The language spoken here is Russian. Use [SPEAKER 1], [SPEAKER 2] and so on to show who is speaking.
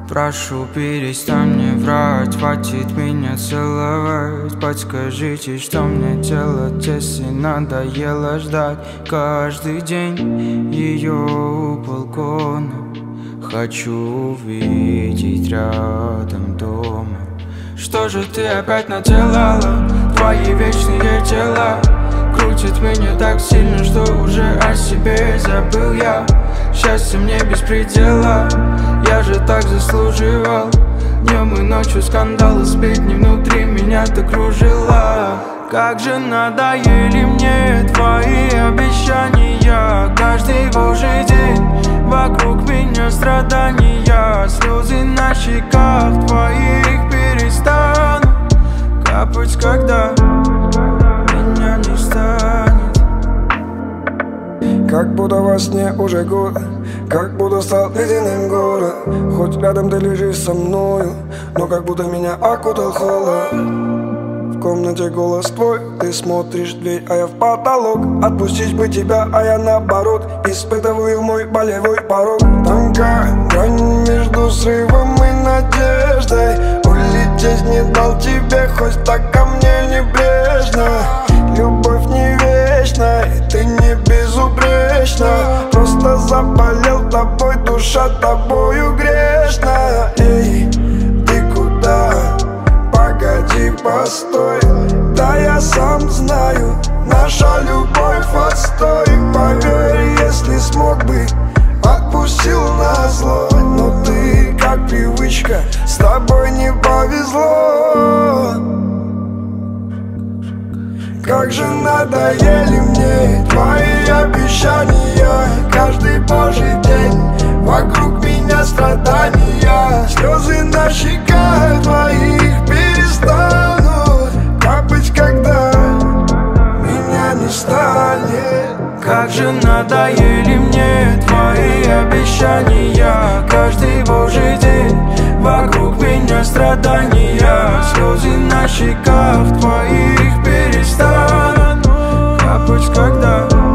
[SPEAKER 1] Прошу, перестань мне врать, хватит меня целовать. Подскажите, что мне делать, если надоело ждать каждый день ее у балкона. Хочу увидеть рядом дома. Что же ты опять наделала? Твои вечные дела крутят меня так сильно, что уже о себе забыл я. Счастье мне без предела, я же так заслуживал. Днем и ночью скандалы, сплетни внутри меня так кружила. Как же надоели мне твои обещания. Каждый божий день вокруг меня страдания. Слезы на щеках твоих перестанут капать, когда меня не станет.
[SPEAKER 2] Как будто во сне уже год, как будто стал ледяным город. Хоть рядом ты лежишь со мною, но как будто меня окутал холод. В комнате голос твой, ты смотришь в дверь, а я в потолок. Отпустить бы тебя, а я наоборот испытываю мой болевой порог. Тонкая грань между срывом и надеждой. Улететь не дал тебе, хоть так ко мне небрежно. Любовь не вечна, и ты не безупречна. Просто заболел тобой, душа тобою грешна. Эй, ты куда? Погоди, постой. Да я сам знаю, наша любовь отстой. Поверь, если смог бы, отпустил назло. Но ты, как привычка, с тобой не повезло. Как же надоели мне твои обещания. Каждый божий день вокруг меня страдания. Слезы на щеках твоих перестанут капать, когда меня не станет.
[SPEAKER 1] Как же надоели мне твои обещания. Каждый божий день вокруг меня страдания. Слезы на щеках твоих перестанут капать, когда